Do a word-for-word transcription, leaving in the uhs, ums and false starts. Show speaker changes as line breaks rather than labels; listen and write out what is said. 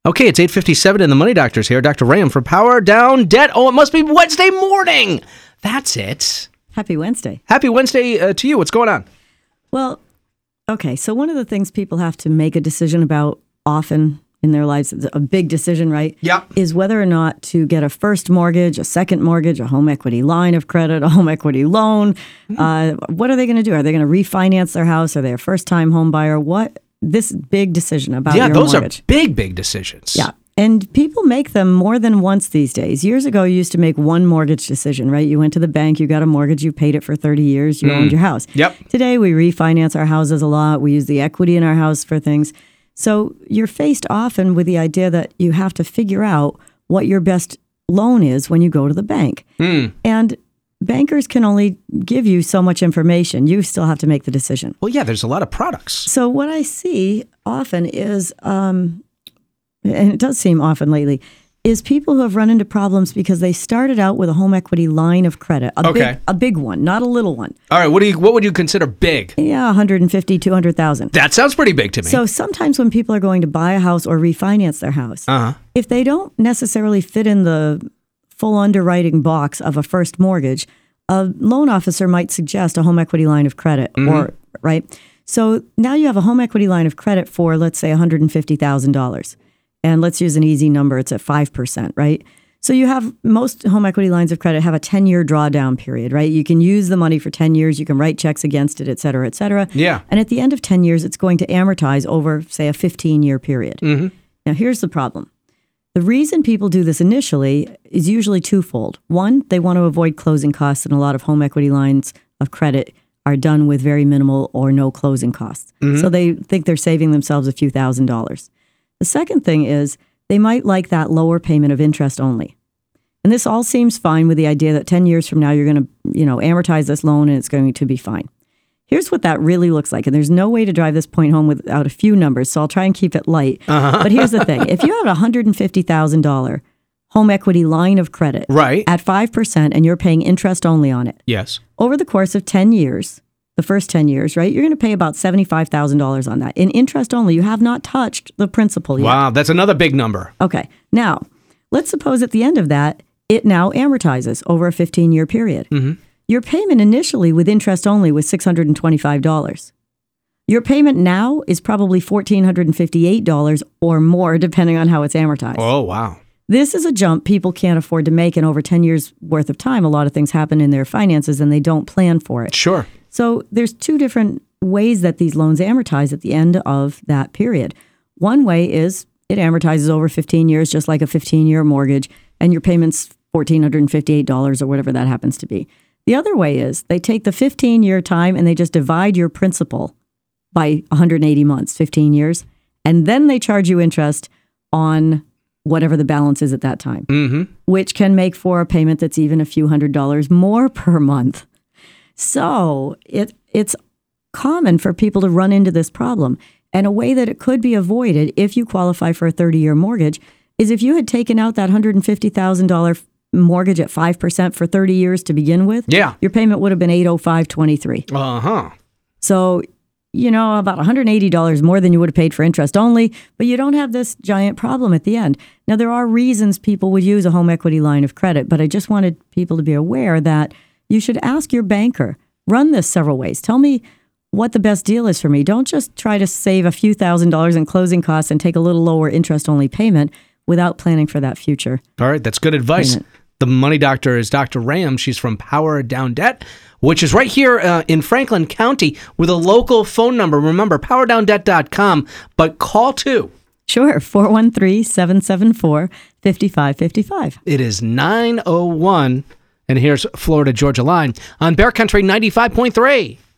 Okay, it's eight fifty-seven and the Money Doctor's here. Doctor Ram from Power Down Debt. Oh, it must be Wednesday morning. That's it.
Happy Wednesday.
Happy Wednesday uh, to you. What's going on?
Well, okay, so one of the things people have to make a decision about often in their lives, a big decision, right?
Yeah.
Is whether or not to get a first mortgage, a second mortgage, a home equity line of credit, a home equity loan. Mm-hmm. Uh, what are they going to do? Are they going to refinance their house? Are they a first-time home buyer? What? This big decision about
yeah,
your
those
mortgage.
are big, big decisions.
Yeah. And people make them more than once these days. Years ago, you used to make one mortgage decision, right? You went to the bank, you got a mortgage, you paid it for thirty years, you mm. owned your house.
Yep.
Today, we refinance our houses a lot. We use the equity in our house for things. So you're faced often with the idea that you have to figure out what your best loan is when you go to the bank.
Mm.
And bankers can only give you so much information. You still have to make the decision.
Well, yeah, there's a lot of products.
So what I see often is, um, and it does seem often lately, is people who have run into problems because they started out with a home equity line of credit, a,
okay.
big, a big one, not a little one.
All right, what do you what would you consider big?
Yeah, one hundred fifty thousand, two hundred thousand.
That sounds pretty big to me.
So sometimes when people are going to buy a house or refinance their house,
uh-huh.
if they don't necessarily fit in the full underwriting box of a first mortgage, a loan officer might suggest a home equity line of credit,
mm-hmm.
or right? So now you have a home equity line of credit for, let's say, one hundred fifty thousand dollars. And let's use an easy number. It's at five percent, right? So you have, most home equity lines of credit have a ten-year drawdown period, right? You can use the money for ten years. You can write checks against it, et cetera, et cetera.
Yeah.
And at the end of ten years, it's going to amortize over, say, a fifteen-year period.
Mm-hmm.
Now, here's the problem. The reason people do this initially is usually twofold. One, they want to avoid closing costs, and a lot of home equity lines of credit are done with very minimal or no closing costs. Mm-hmm. So they think they're saving themselves a few thousand dollars. The second thing is they might like that lower payment of interest only. And this all seems fine with the idea that ten years from now, you're going to, you know, amortize this loan and it's going to be fine. Here's what that really looks like. And there's no way to drive this point home without a few numbers, so I'll try and keep it light.
Uh-huh.
But here's the thing. If you have a one hundred fifty thousand dollars home equity line of credit
right.
at five percent and you're paying interest only on it,
yes,
over the course of ten years, the first ten years, right, you're going to pay about seventy-five thousand dollars on that. In interest only, you have not touched the principal yet.
Wow, that's another big number.
Okay. Now, let's suppose at the end of that, it now amortizes over a fifteen-year period.
Mm-hmm.
Your payment initially with interest only was six hundred twenty-five dollars. Your payment now is probably one thousand four hundred fifty-eight dollars or more, depending on how it's amortized.
Oh, wow.
This is a jump people can't afford to make, and over ten years worth of time, a lot of things happen in their finances and they don't plan for it.
Sure.
So there's two different ways that these loans amortize at the end of that period. One way is it amortizes over fifteen years, just like a fifteen-year mortgage, and your payment's one thousand four hundred fifty-eight dollars or whatever that happens to be. The other way is they take the fifteen-year time and they just divide your principal by one hundred eighty months, fifteen years, and then they charge you interest on whatever the balance is at that time,
mm-hmm.
which can make for a payment that's even a few hundred dollars more per month. So it it's common for people to run into this problem. And a way that it could be avoided if you qualify for a thirty-year mortgage is if you had taken out that one hundred fifty thousand dollars mortgage at five percent for thirty years to begin with,
yeah,
your payment would have been eight hundred five dollars and twenty-three cents.
Uh-huh.
So, you know, about one hundred eighty dollars more than you would have paid for interest only, but you don't have this giant problem at the end. Now, there are reasons people would use a home equity line of credit, but I just wanted people to be aware that you should ask your banker, run this several ways. Tell me what the best deal is for me. Don't just try to save a few thousand dollars in closing costs and take a little lower interest-only payment without planning for that future.
All right, that's good advice.
Payment.
The Money Doctor is Doctor Ram. She's from Power Down Debt, which is right here uh, in Franklin County with a local phone number. Remember, power down debt dot com, but call too.
Sure, four one three, seven seven four, five five five five.
It is nine oh one. And here's Florida Georgia Line on Bear Country ninety-five point three.